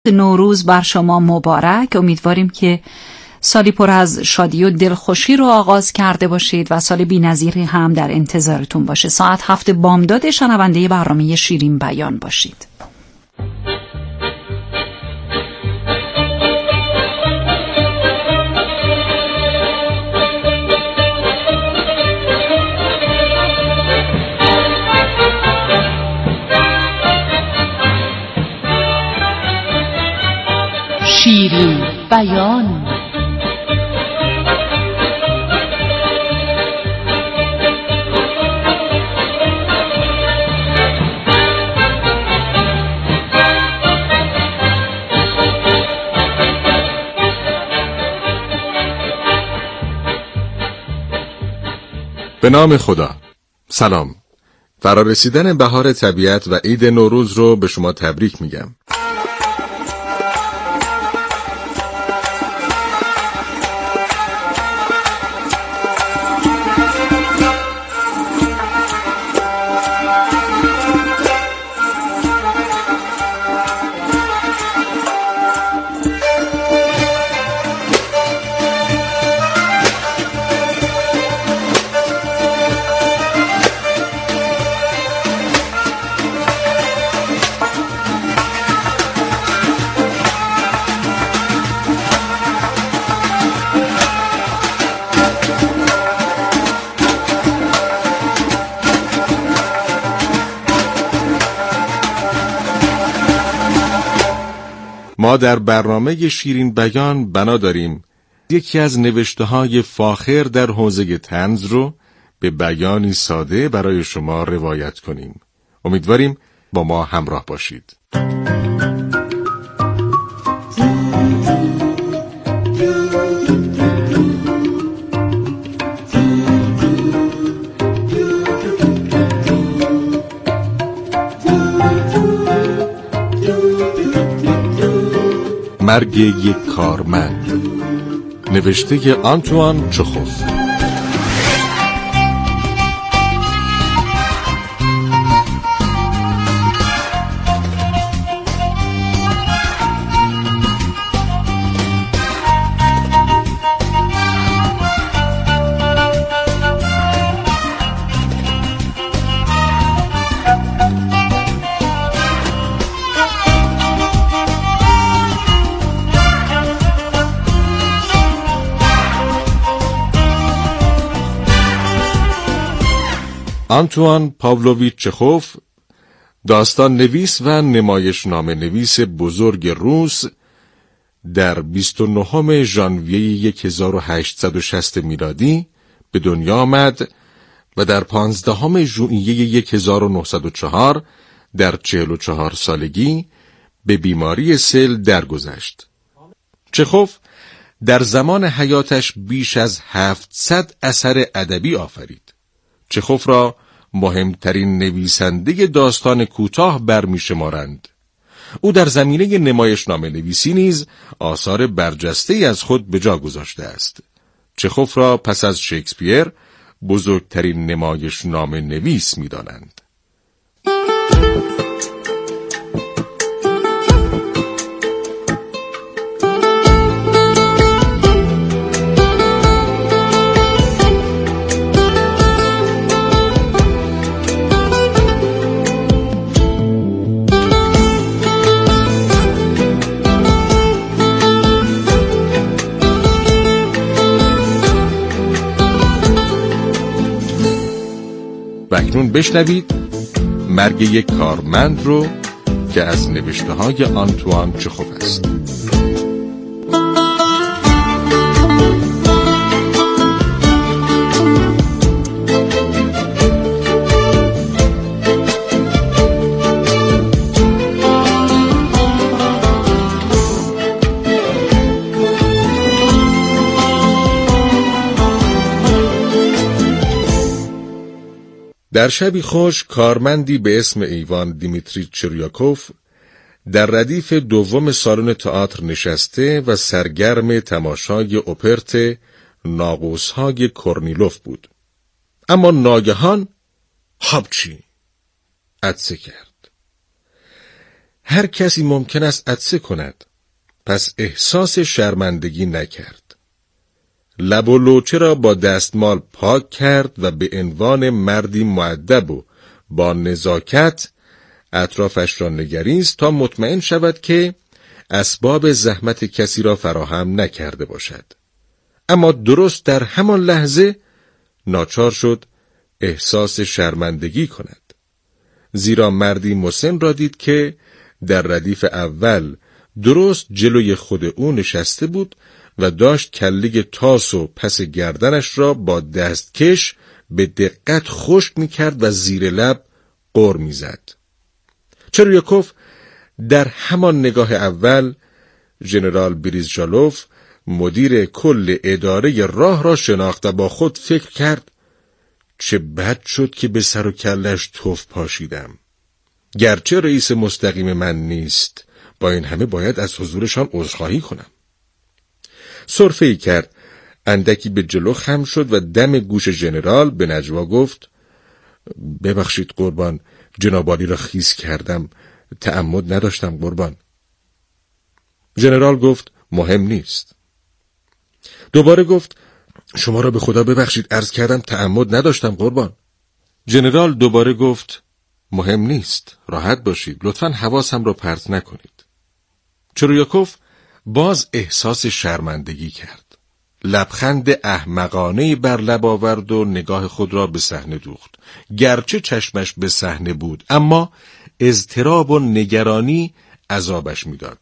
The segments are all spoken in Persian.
نوروز بر شما مبارک. امیدواریم که سالی پر از شادی و دلخوشی رو آغاز کرده باشید و سال بی‌نظیری هم در انتظارتون باشه. ساعت 7 بامداد شنونده برنامه شیرین بیان باشید. شیرین بیان. به نام خدا. سلام. فرارسیدن بهار طبیعت و عید نوروز رو به شما تبریک میگم. ما در برنامه شیرین بیان بنا داریم یکی از نوشته‌های فاخر در حوزه طنز رو به بیانی ساده برای شما روایت کنیم. امیدواریم با ما همراه باشید. مرگ یک کارمند، نوشته آنتوان چخوف. آنتوان پاولویچ چخوف، داستان نویس و نمایشنامه نویس بزرگ روس، در 29 ژانویه 1860 میلادی به دنیا آمد و در 15 ژوئیه 1904 در 44 سالگی به بیماری سل درگذشت. چخوف در زمان حیاتش بیش از 700 اثر ادبی آفرید. چخوف را مهمترین نویسنده داستان کوتاه برمی‌شمارند. او در زمینه نمایشنامه نویسی نیز آثار برجسته‌ای از خود به جا گذاشته است. چخوف را پس از شکسپیر بزرگترین نمایشنامه نویس می‌دانند. و اکنون بشنوید مرگ یک کارمند رو که از نوشته‌های آنتوان چخوف است. در شبی خوش کارمندی به اسم ایوان دیمیتری چریاکوف در ردیف دوم سالن تئاتر نشسته و سرگرم تماشای اپرت ناقوس‌های کورنیلوف بود. اما ناگهان هاپچی عطسه کرد. هر کسی ممکن است عطسه کند، پس احساس شرمندگی نکرد. لب و لوچه را با دستمال پاک کرد و به عنوان مردی مؤدب و با نزاکت اطرافش را نگریست تا مطمئن شود که اسباب زحمت کسی را فراهم نکرده باشد. اما درست در همان لحظه ناچار شد احساس شرمندگی کند، زیرا مردی مسن را دید که در ردیف اول درست جلوی خود او نشسته بود و داشت کله تاس و پس گردنش را با دستکش به دقت خشک می‌کرد و زیر لب غر می‌زد. چرویاکوف در همان نگاه اول ژنرال بریزجالوف مدیر کل اداره راه را شناخت و با خود فکر کرد چه بد شد که به سر و کلش تف پاشیدم. گرچه رئیس مستقیم من نیست، با این همه باید از حضورشان عذرخواهی کنم. سرفه‌ای کرد، اندکی به جلو خم شد و دم گوش ژنرال به نجوا گفت ببخشید قربان، جناب عالی را خیس کردم، تعمد نداشتم قربان. ژنرال گفت مهم نیست. دوباره گفت شما را به خدا ببخشید، عرض کردم تعمد نداشتم قربان. ژنرال دوباره گفت مهم نیست، راحت باشید، لطفاً حواسم را پرت نکنید. چرویاکوف باز احساس شرمندگی کرد. لبخند احمقانه‌ای بر لب آورد و نگاه خود را به صحنه دوخت. گرچه چشمش به صحنه بود، اما اضطراب و نگرانی عذابش میداد.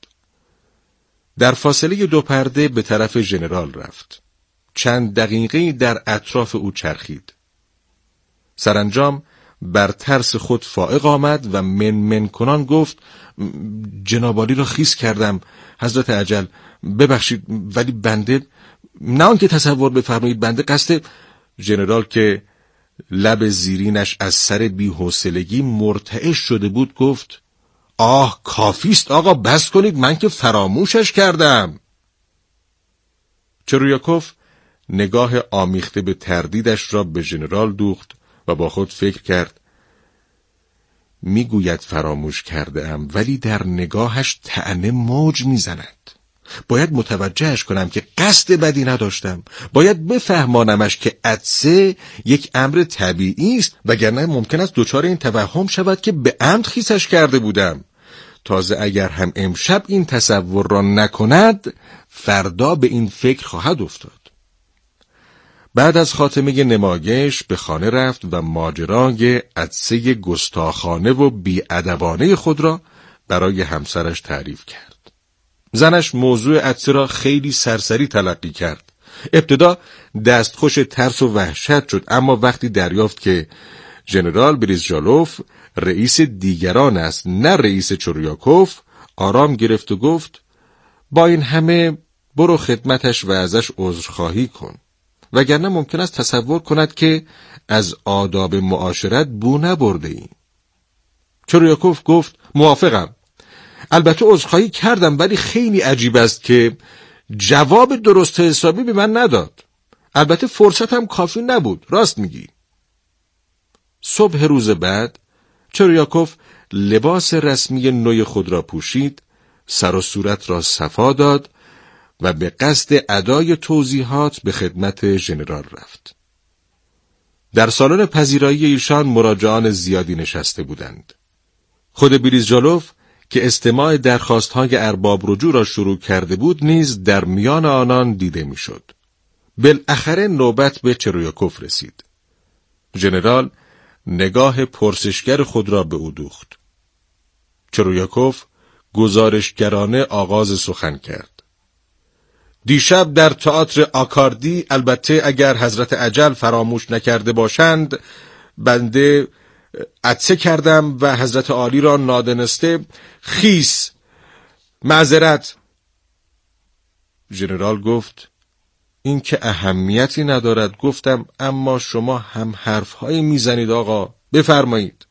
در فاصله 2 پرده به طرف ژنرال رفت. چند دقیقه‌ای در اطراف او چرخید. سرانجام بر ترس خود فائق آمد و من کنان گفت جناب عالی را خیس کردم حضرت اجل، ببخشید، ولی بنده نه آنکه تصور بفرمایید، بنده قصد. ژنرال که لب زیرینش از سر بی‌حوصلگی مرتعش شده بود گفت آه کافیست آقا، بس کنید، من که فراموشش کردم. چرویاکوف نگاه آمیخته به تردیدش را به ژنرال دوخت و با خود فکر کرد میگوید فراموش کرده‌ام، ولی در نگاهش طعنه موج میزند. باید متوجهش کنم که قصد بدی نداشتم. باید بفهمانمش که عطسه یک امر طبیعی است، وگرنه ممکن است دچار این توهم شود که به عمد خیسش کرده بودم. تازه اگر هم امشب این تصور را نکند، فردا به این فکر خواهد افتاد. بعد از خاتمه نمایش به خانه رفت و ماجرای عطسه گستاخانه و بی‌ادبانه خود را برای همسرش تعریف کرد. زنش موضوع عطسه را خیلی سرسری تلقی کرد. ابتدا دستخوش ترس و وحشت شد، اما وقتی دریافت که ژنرال بریزجالوف رئیس دیگران است نه رئیس چرویاکوف، آرام گرفت و گفت با این همه برو خدمتش و ازش عذرخواهی کن، وگرنه ممکن است تصور کند که از آداب معاشرت بو نبرده ایم. چرویاکوف گفت موافقم، البته عذرخواهی کردم، ولی خیلی عجیب است که جواب درست حسابی به من نداد. البته فرصتم کافی نبود، راست میگی. صبح روز بعد چرویاکوف لباس رسمی نوی خود را پوشید، سر و صورت را صفا داد و به قصد ادای توضیحات به خدمت ژنرال رفت. در سالن پذیرایی ایشان مراجعان زیادی نشسته بودند. خود بریزجالوف که استماع درخواست‌های ارباب رجوع را شروع کرده بود نیز در میان آنان دیده می‌شد. بالاخره نوبت به چرویاکوف رسید. ژنرال نگاه پرسشگر خود را به او دوخت. چرویاکوف گزارشگرانه آغاز سخن کرد. دیشب در تئاتر آکاردی، البته اگر حضرت اجل فراموش نکرده باشند، بنده عطسه کردم و حضرت عالی را نادانسته خیس، معذرت. ژنرال گفت این که اهمیتی ندارد، گفتم، اما شما هم حرفهایی میزنید آقا، بفرمایید.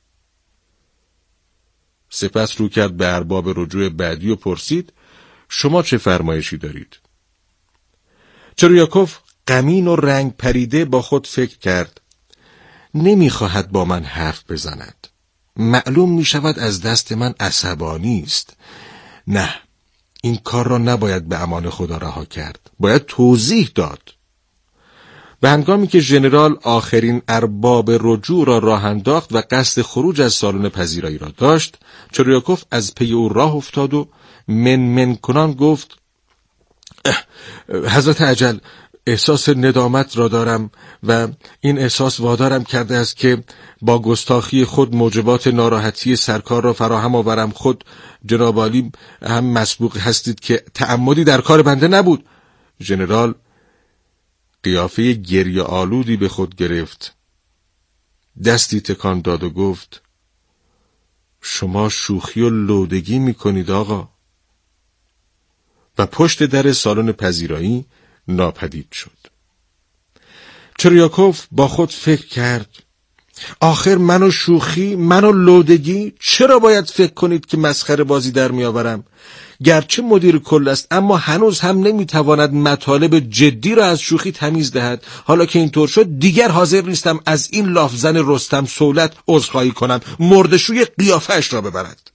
سپس رو کرد به ارباب رجوع بعدی و پرسید شما چه فرمایشی دارید؟ چرویاکوف غمین و رنگ پریده با خود فکر کرد نمیخواهد با من حرف بزند، معلوم می شود از دست من عصبانی است. نه، این کار را نباید به امان خدا رها کرد. باید توضیح داد. و هنگامی که ژنرال آخرین ارباب رجوع را راه انداخت و قصد خروج از سالن پذیرایی را داشت، چرویاکوف از پی او راه افتاد و من کنان گفت: حضرت اجل، احساس ندامت را دارم و این احساس وادارم کرده است که با گستاخی خود موجبات ناراحتی سرکار را فراهم آورم. خود جناب عالی هم مسبوق هستید که تعمدی در کار بنده نبود. ژنرال قیافه گریه آلودی به خود گرفت، دستی تکان داد و گفت: شما شوخی و لودگی می‌کنید آقا. و پشت در سالن پذیرایی ناپدید شد. چرویاکوف با خود فکر کرد: آخر منو شوخی، منو لودگی، چرا باید فکر کنید که مسخره بازی در میآورم؟ گرچه مدیر کل است، اما هنوز هم نمیتواند مطالب جدی را از شوخی تمیز دهد. حالا که اینطور شد دیگر حاضر نیستم از این لافزن رستم صولت عذرخواهی کنم، مردشوی قیافه‌اش را ببرد.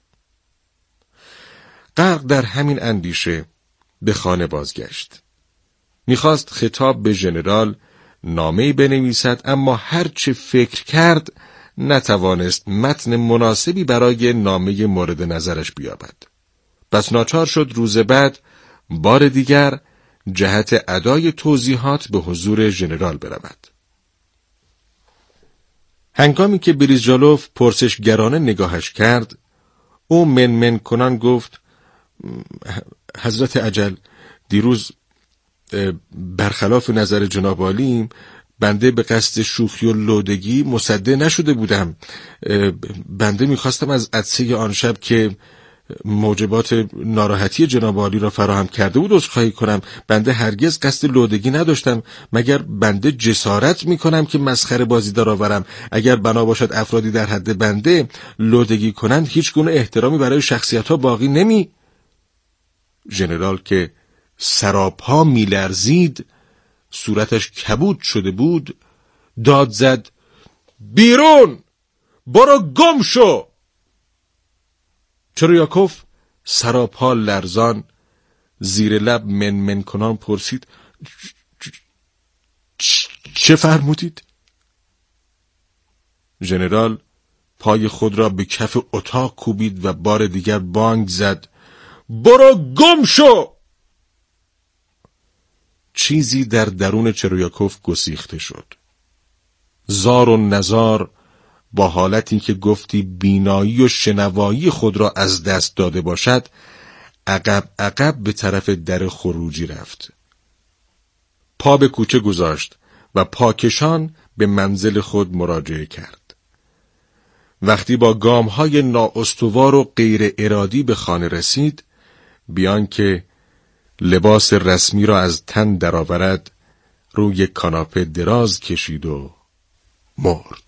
غرق در همین اندیشه به خانه بازگشت. میخواست خطاب به ژنرال نامه‌ای بنویسد، اما هرچه فکر کرد نتوانست متن مناسبی برای نامه مورد نظرش بیابد. پس ناچار شد روز بعد بار دیگر جهت ادای توضیحات به حضور ژنرال برود. هنگامی که بریزجالوف پرسشگرانه نگاهش کرد، او من کنان گفت: حضرت اجل، دیروز برخلاف نظر جناب عالی بنده به قصد شوخی و لودگی مصدق نشده بودم. بنده میخواستم از عطسه آن شب که موجبات ناراحتی جناب عالی را فراهم کرده بود عذرخواهی کنم. بنده هرگز قصد لودگی نداشتم، مگر بنده جسارت میکنم که مسخره بازی درآورم. اگر بنا باشد افرادی در حد بنده لودگی کنند، هیچ گونه احترامی برای شخصیت ها باقی نمی. ژنرال که سراپا میلرزید، صورتش کبود شده بود، داد زد: بیرون! برو گم شو! چرویاکوف سراپا لرزان زیر لب من کنان پرسید: چه فرمودید؟ ژنرال پای خود را به کف اتاق کوبید و بار دیگر بانگ زد: برو گم شو! چیزی در درون چرویاکوف گسیخته شد. زار و نزار با حالتی که گفتی بینایی و شنوایی خود را از دست داده باشد، عقب به طرف در خروجی رفت. پا به کوچه گذاشت و پاکشان به منزل خود مراجعه کرد. وقتی با گام‌های نااستوار و غیر ارادی به خانه رسید، بیان که لباس رسمی را از تن درآورد، روی کاناپه دراز کشید و مرد.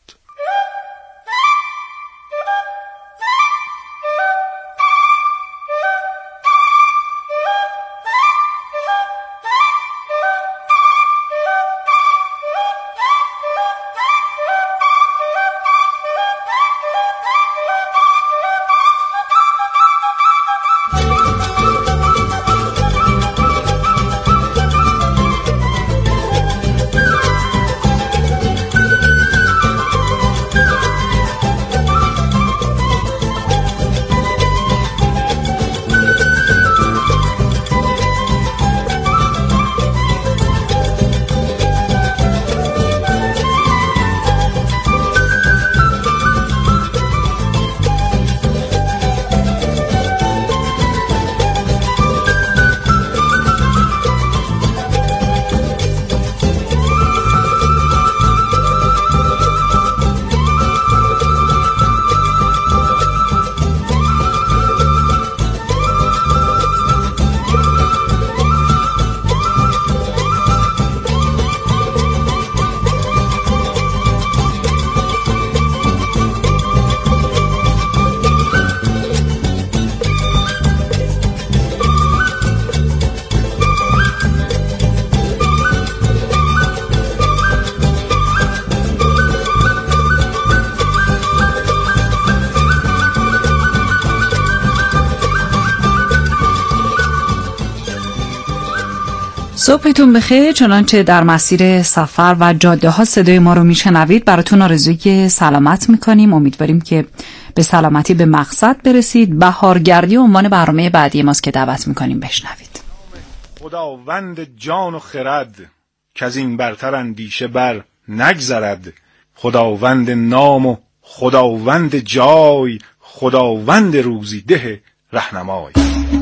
صبحتون بخیر. چنانچه در مسیر سفر و جاده ها صدای ما رو میشنوید، براتون آرزوی سلامت میکنیم. امیدواریم که به سلامتی به مقصد برسید. بهارگردی عنوان برنامه بعدی ماست که دعوت میکنیم بشنوید. خداوند جان و خرد که از این برتر اندیشه بر نگذرد، خداوند نام و خداوند جای، خداوند روزی ده رهنمای.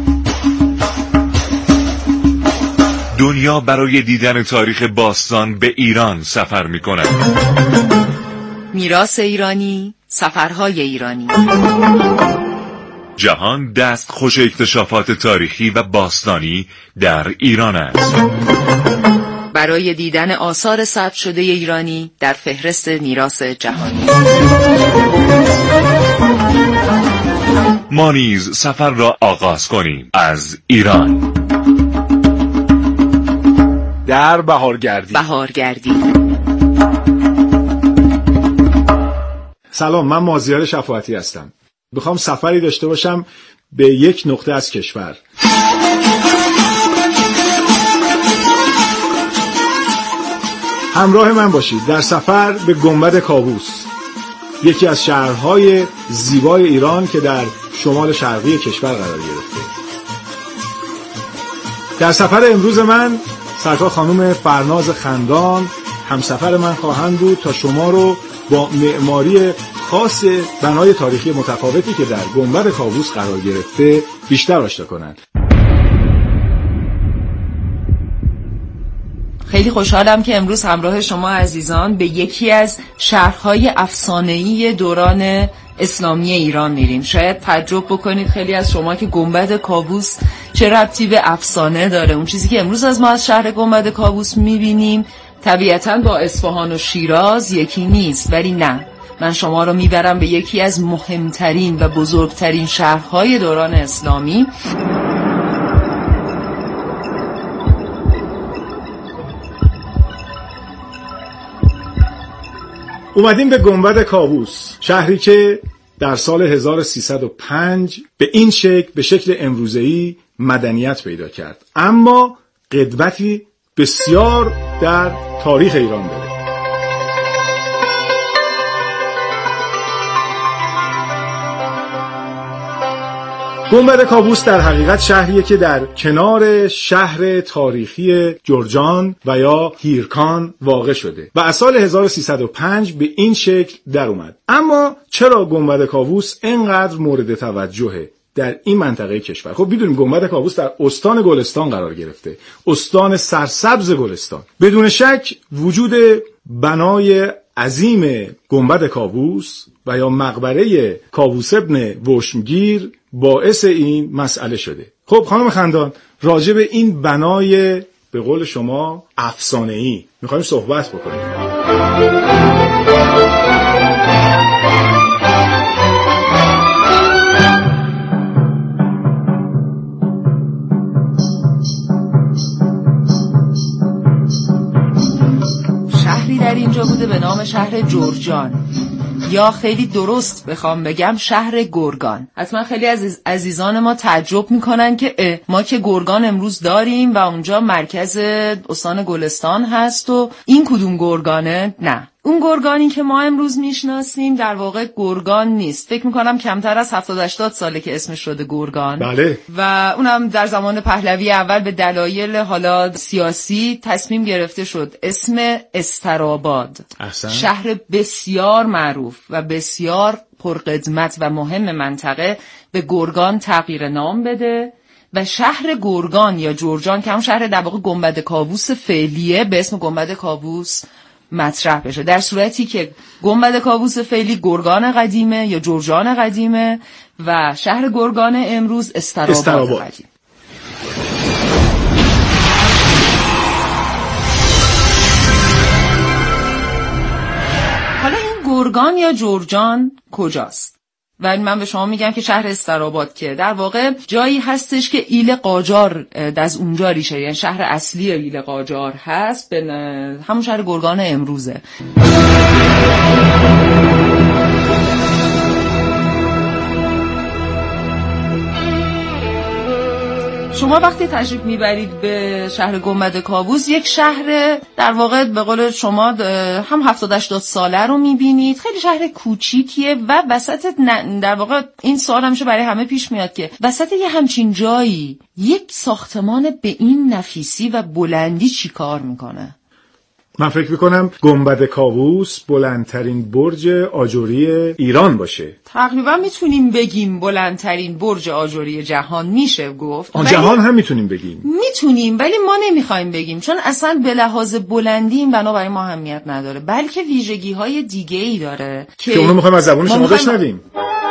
دنیا برای دیدن تاریخ باستان به ایران سفر می کند. میراث ایرانی، سفرهای ایرانی. جهان دستخوش اکتشافات تاریخی و باستانی در ایران است. برای دیدن آثار ثبت شده ایرانی در فهرست میراث جهانی. ما نیز سفر را آغاز کنیم از ایران. در بهارگردی. سلام، من مازیار شفاعتی هستم. میخوام سفری داشته باشم به یک نقطه از کشور. همراه من باشید در سفر به گنبد کاووس، یکی از شهرهای زیبای ایران که در شمال شرقی کشور قرار گرفته. در سفر امروز من سرکار خانم فرناز خندان همسفر من خواهند بود تا شما رو با معماری خاص بنای تاریخی متفاوتی که در گنبد کاووس قرار گرفته بیشتر آشنا کنند. خیلی خوشحالم که امروز همراه شما عزیزان به یکی از شهرهای افسانه‌ای دوران اسلامی ایران میریم. شاید تعجب بکنید خیلی از شما که گنبد کاووس چه ربطی به افسانه داره. اون چیزی که امروز از ما از شهر گنبد کاووس میبینیم طبیعتاً با اصفهان و شیراز یکی نیست، ولی نه، من شما رو میبرم به یکی از مهمترین و بزرگترین شهرهای دوران اسلامی. اومدیم به گنبد کاووس، شهری که در سال 1305 به این شکل، به شکل امروزه‌ای مدنیت پیدا کرد، اما قدمتی بسیار در تاریخ ایران داره. گنبد کاووس در حقیقت شهریه که در کنار شهر تاریخی جرجان و یا هیرکان واقع شده و از سال 1305 به این شکل در اومد. اما چرا گنبد کاووس اینقدر مورد توجهه در این منطقه کشور؟ خب میدونیم گنبد کاووس در استان گلستان قرار گرفته، استان سرسبز گلستان. بدون شک وجود بنای عظیم گنبد کاووس و یا مقبره کاووس ابن وشمگیر باعث این مسئله شده. خب خانم خندان، راجع به این بنای به قول شما افسانه‌ای میخوایم صحبت بکنیم. شهری در اینجا بوده به نام شهر جرجان، یا خیلی درست بخوام بگم شهر گرگان. حتما خیلی از عزیزان ما تعجب میکنن که ما که گرگان امروز داریم و اونجا مرکز استان گلستان هست و این کدوم گرگانه؟ نه، اون گرگانی که ما امروز میشناسیم در واقع گرگان نیست. فکر میکنم کمتر از 70-80 ساله که اسمش شده گرگان. بله. و اونم در زمان پهلوی اول به دلایل حالا سیاسی تصمیم گرفته شد اسم استراباد، شهر بسیار معروف و بسیار پرقدمت و مهم منطقه، به گرگان تغییر نام بده و شهر گرگان یا جرجان که هم شهر در واقع گنبد کاووس فعلیه به اسم گنبد کاووس مطرح بشه، در صورتی که گنبد کاووس فعلی گرگان قدیمه یا جرجان قدیمه و شهر گرگان امروز استراباد قدیم. حالا این گرگان یا جرجان کجاست؟ و من به شما میگم که شهر استراباد که در واقع جایی هستش که ایل قاجار از اونجا ریشه، یعنی شهر اصلی ایل قاجار هست، به همون شهر گرگان امروزه. شما وقتی تشریف میبرید به شهر گنبد کاووس، یک شهر در واقع به قول شما هم 70-80 ساله رو میبینید. خیلی شهر کوچیکیه و وسط در واقع این سوال همیشه برای همه پیش میاد که وسط یه همچین جایی یک ساختمان به این نفیسی و بلندی چی کار میکنه؟ من فکر میکنم گنبد کاووس بلندترین برج آجری ایران باشه. تقریبا میتونیم بگیم بلندترین برج آجری جهان میشه گفت. جهان هم میتونیم بگیم. میتونیم، ولی ما نمیخوایم بگیم، چون اصلا به لحاظ بلندی این بنا برای ما اهمیت نداره، بلکه ویژگی‌های دیگه‌ای داره که اونو میخوایم از زبان شما بشنویم.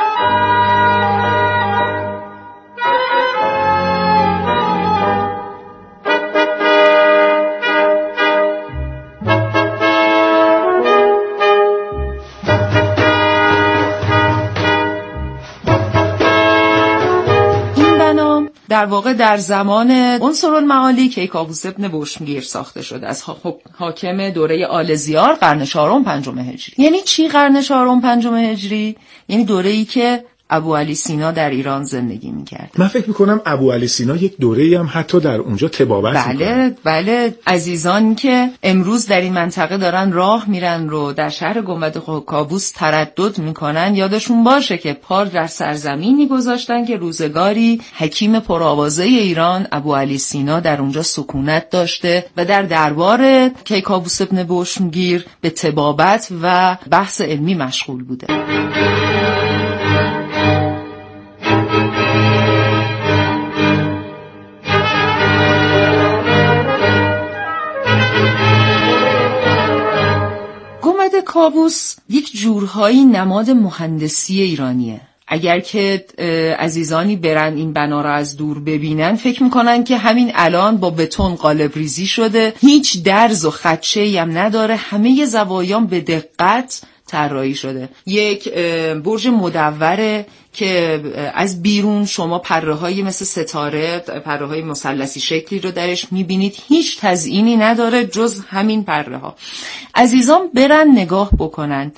در واقع در زمان عنصرالمعالی کیکاووس ابن بوشمگیر ساخته شده از حاکم دوره آلزیار قرن 4-5 هجری. یعنی چی قرن 4-5 هجری؟ یعنی دوره‌ای که ابو علی سینا در ایران زندگی می‌کرد. من فکر می‌کنم ابو علی سینا یک دوره‌ای هم حتی در اونجا طبابت می‌کنه. بله، عزیزان که امروز در این منطقه دارن راه میرن رو در شهر گنبد کاووس تردد می‌کنن، یادشون باشه که پا در سرزمینی گذاشتن که روزگاری حکیم پرآوازه ایران ابو علی سینا در اونجا سکونت داشته و در دربار کیکاووس ابن بوشمگیر به طبابت و بحث علمی مشغول بوده. کاووس یک جورهایی نماد مهندسی ایرانیه. اگر که عزیزانی برن این بنا را از دور ببینن فکر میکنن که همین الان با بتون قالب ریزی شده، هیچ درز و خدشه‌ای هم نداره، همه زوایان به دقت طراحی شده. یک برج مدوره که از بیرون شما پره‌های مثل ستاره، پره‌های مثلثی شکلی رو درش می‌بینید، هیچ تزیینی نداره جز همین پره‌ها. عزیزان برن نگاه بکنن.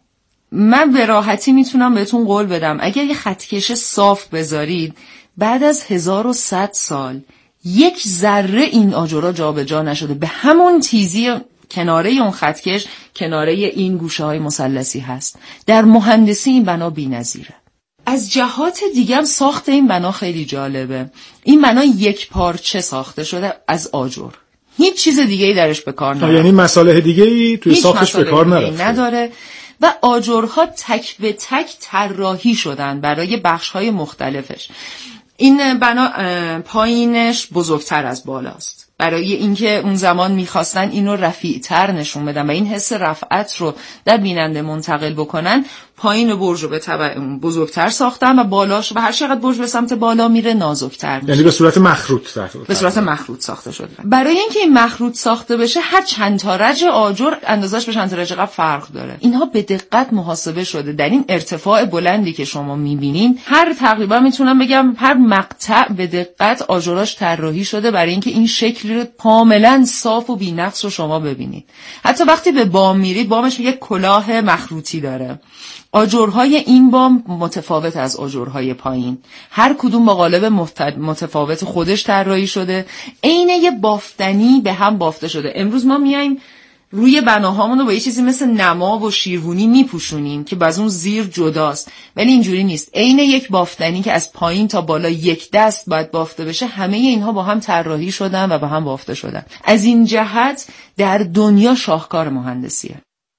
من به راحتی میتونم بهتون قول بدم اگر یه خطکش صاف بذارید بعد از 1100 سال یک ذره این آجرها جابجا نشده، به همون تیزی کناره اون خطکش کناره این گوشه‌های مثلثی هست. در مهندسی این بنا بی‌نظیره. از جهات دیگه هم ساخت این بنا خیلی جالبه. این بنا یک پارچه ساخته شده از آجر. هیچ چیز دیگه‌ای درش به کار نرفته. یعنی مصالح دیگه‌ای توی ساختش به کار نرفته. نداره و آجرها تک به تک طراحی شدن برای بخش‌های مختلفش. این بنا پایینش بزرگتر از بالاست. برای اینکه اون زمان می‌خواستن اینو رفیع‌تر نشون بدن و این حس رفعت رو در بیننده منتقل بکنن، پایین برج رو به تبع بزرگتر ساختن و بالاش و هر چقدر برج به سمت بالا میره نازک‌تر میشه. یعنی به صورت مخروط به صورت مخروط ساخته شده. برای اینکه این مخروط ساخته بشه هر چند تا رج آجر اندازش به چند تا رج قبل فرق داره. اینها به دقت محاسبه شده. در این ارتفاع بلندی که شما می‌بینین هر تقریبا میتونم بگم هر مقطع به دقت آجراش طراحی شده برای اینکه این شکل رو کاملا صاف و بی‌نقص رو شما ببینید. حتی وقتی به بام میرید بامش یک کلاه مخروطی داره. آجرهای این بام متفاوت از آجرهای پایین، هر کدوم با قالب متفاوت خودش طراحی شده، عین یه بافتنی به هم بافته شده. امروز ما میایم روی بناهامون رو با یه چیزی مثل نما و شیروانی میپوشونیم که باز اون زیر جداست، ولی اینجوری نیست. عین یک بافتنی که از پایین تا بالا یک دست باید بافته بشه، همه اینها با هم طراحی شدن و با هم بافته شدن. از این جهت در دنیا شاهکار مهندسیه.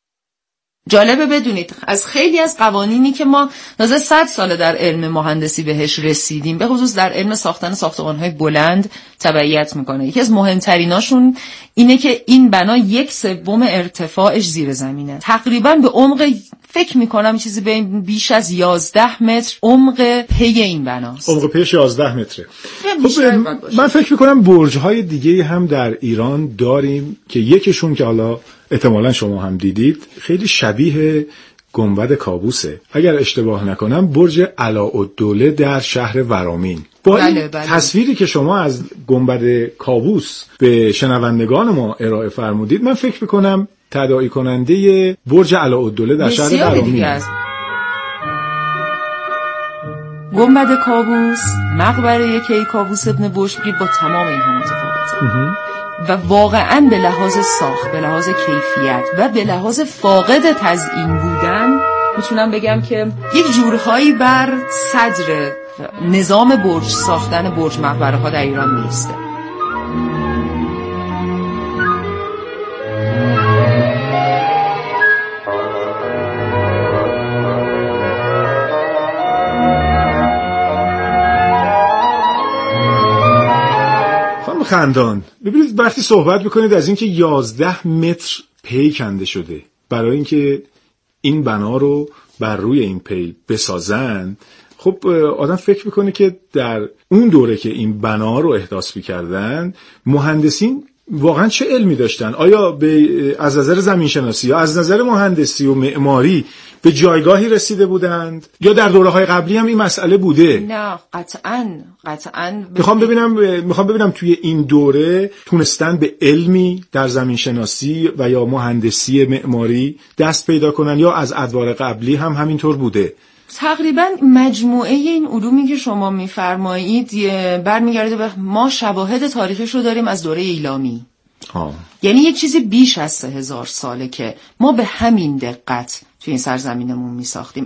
جالبه بدونید از خیلی از قوانینی که ما تازه 100 ساله در علم مهندسی بهش رسیدیم، به خصوص در علم ساختن ساختمان‌های بلند تبعیت میکنه. یکی از مهمتریناشون اینه که این بنا 1/3 ارتفاعش زیر زمینه. تقریبا به عمق فکر میکنم چیزی بیش از 11 متر عمق پی این بناست. عمق پیش 11 متره. من فکر میکنم برج‌های دیگه هم در ایران داریم که یکیشون که حالا احتمالاً شما هم دیدید خیلی شبیه گنبد کاووسه. اگر اشتباه نکنم برج علاءالدوله در شهر ورامین. با این تصویری که شما از گنبد کاووس به شنوندگان ما ارائه فرمودید، من فکر میکنم تداعی کننده برج علاءالدوله در شهر ورامین. گنبد کاووس، مقبره کیکاووس ابن بشقی با تمام اینها متفاوته و واقعاً به لحاظ ساخت، به لحاظ کیفیت و به لحاظ فاقد تزیین بودن میتونم بگم که یک جورهایی بر صدر نظام برج ساختن برج مقبره ها در ایران میسته. خندان ببینید وقتی صحبت میکنید از اینکه 11 متر پی کنده شده برای اینکه این بنا رو بر روی این پی بسازن، خب آدم فکر میکنه که در اون دوره که این بنا رو احداث میکردن مهندسین واقعا چه علمی داشتن؟ آیا از نظر زمینشناسی یا از نظر مهندسی و معماری به جایگاهی رسیده بودند یا در دوره‌های قبلی هم این مسئله بوده؟ نه قطعاً میخوام ببینم توی این دوره تونستن به علمی در زمینشناسی و یا مهندسی معماری دست پیدا کنن یا از ادوار قبلی هم همینطور بوده؟ تقریبا مجموعه این علومی که شما میفرمایید برمیگرده به ما شواهد تاریخیش رو داریم از دوره ایلامی. یعنی یک چیزی بیش از 3000 ساله که ما به همین دقت توی این سرزمینمون میساختیم.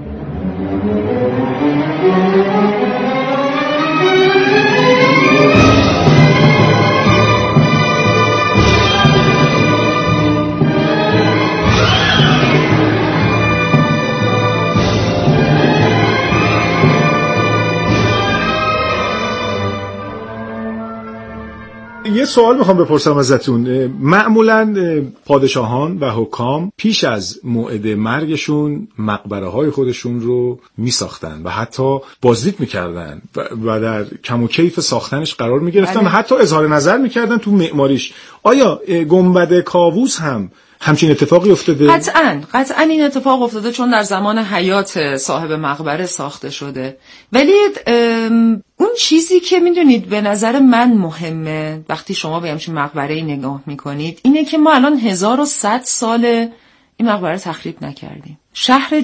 یه سوال میخوام بپرسم ازتون. معمولاً پادشاهان و حکام پیش از موعد مرگشون مقبره های خودشون رو میساختن و حتی بازدید میکردن و در کم و کیف ساختنش قرار میگرفتن و حتی اظهار نظر میکردن تو معماریش. آیا گنبد کاووس هم همچین اتفاقی افتاده؟ قطعاً این اتفاق افتاده، چون در زمان حیات صاحب مقبره ساخته شده. ولی اون چیزی که میدونید به نظر من مهمه وقتی شما به همچین مقبره‌ای نگاه میکنید اینه که ما الان 1100 سال این مقبره تخریب نکردیم. شهر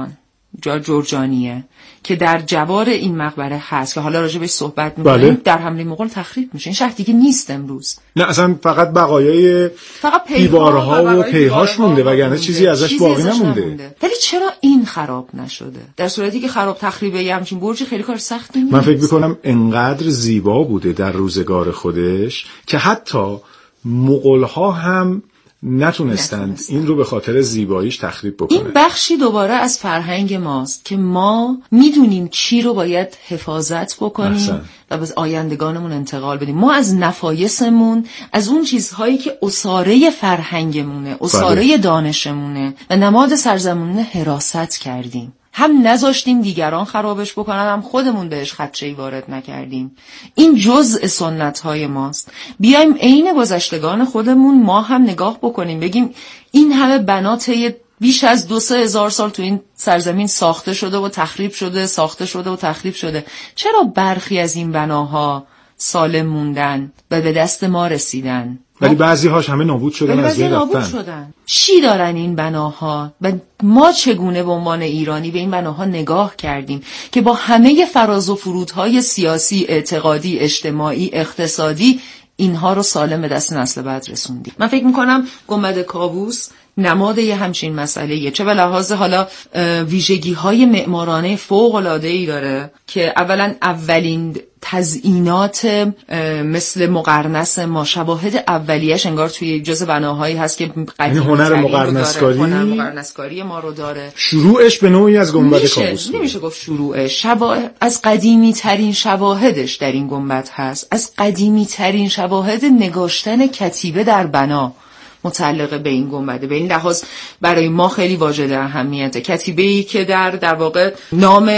جرجانیه که در جوار این مقبره هست که حالا راجع بهش صحبت می‌کنیم، در حمله مغول تخریب میشه. این شهر دیگه نیست امروز. نه اصلا فقط بقایای دیوارها و پیهاش مونده وگرنه چیزی ازش باقی نمونده. ولی چرا این خراب نشده؟ در صورتی که تخریب همچین برجی خیلی کار سختی نیست. من فکر می‌کنم انقدر زیبا بوده در روزگار خودش که حتی مغول‌ها هم نتونستند این رو به خاطر زیباییش تخریب بکنه. این بخشی دوباره از فرهنگ ماست که ما میدونیم چی رو باید حفاظت بکنیم و به آیندگانمون انتقال بدیم. ما از نفایسمون، از اون چیزهایی که اساره فرهنگمونه، اساره دانشمونه و نماد سرزمینمونه حراست کردیم. هم نذاشتیم دیگران خرابش بکنن، هم خودمون بهش خدشه‌ای وارد نکردیم. این جزء سنت‌های ماست. بیایم عین گذشتگان خودمون ما هم نگاه بکنیم، بگیم این همه بنا طی بیش از 2-3 هزار سال تو این سرزمین ساخته شده و تخریب شده، ساخته شده و تخریب شده. چرا برخی از این بناها سالم موندن و به دست ما رسیدن؟ ولی بعضی‌هاش همه نابود شدن، از بین رفتن. چی دارن این بناها و ما چگونه به عنوان ایرانی به این بناها نگاه کردیم که با همه فراز و فرودهای سیاسی، اعتقادی، اجتماعی، اقتصادی اینها رو سالم به دست نسل بعد رسوندیم؟ من فکر می‌کنم گنبد کاووس نماد یه همچین مسئله‌ایه، چه به لحاظ حالا ویژگی‌های معمارانه فوق‌العاده‌ای داره که اولا اولین تزیینات مثل مقرنس ما، شواهد اولیه‌اش انگار توی جزء بناهایی هست که قدیمی هنر مقرنسکاری ما رو داره. شروعش به نوعی از گنبد کاووس نمیشه گفت شروعش، از قدیمی ترین شواهدش در این گنبد هست، از قدیمی ترین شواهد نگاشتن کتیبه در بنا متعلق به این گنبده. به این لحاظ برای ما خیلی واجد اهمیته. کتیبه‌ای که در واقع نام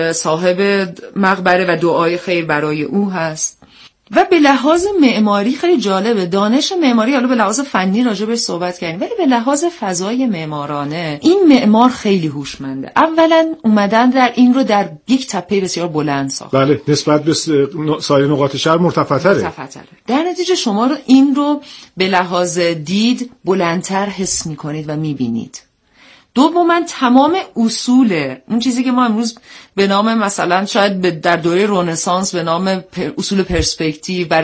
صاحب مقبره و دعای خیر برای او هست. و به لحاظ معماری خیلی جالبه، دانش معماری، حالا به لحاظ فنی راجع بهش صحبت کردیم، ولی به لحاظ فضای معمارانه این معمار خیلی هوشمنده. اولا اومدن در این رو در یک تپه بسیار بلند ساخت. بله، نسبت به سایر نقاط شهر مرتفع‌تره. در نتیجه شما رو این رو به لحاظ دید بلندتر حس می‌کنید و می‌بینید. دوما تمام اصول اون چیزی که ما امروز به نام مثلا شاید در دوره رنسانس به نام اصول پرسپکتیو